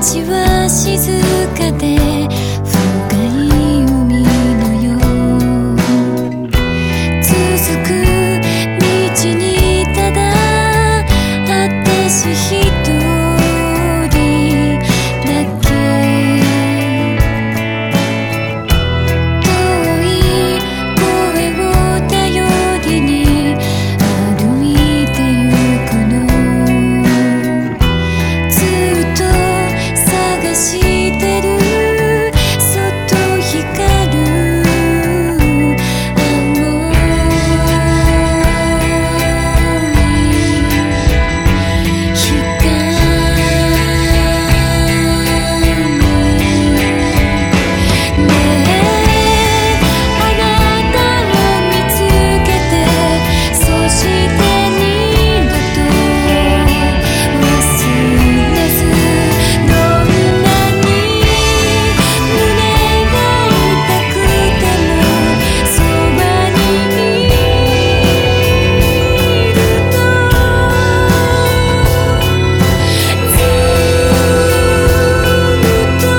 街は静かで深い海のよう、続く道にただ私一人だけ、遠い声を頼りに歩いてゆくの、ずっと探してるそっと光る青い光、ねえあなたを見つけて、そして二度と忘れず、どんなに胸が痛くてもそばにいると、ずっと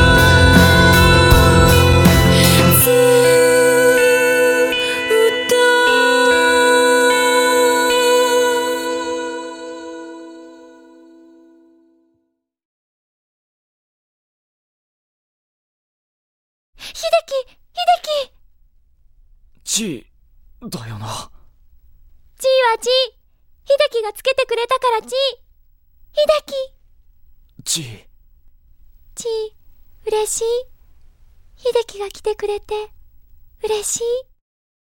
秀樹 G だよな。 G は G、 秀樹がつけてくれたから G、 秀樹 G。 G、 嬉しい。秀樹が来てくれて嬉しい。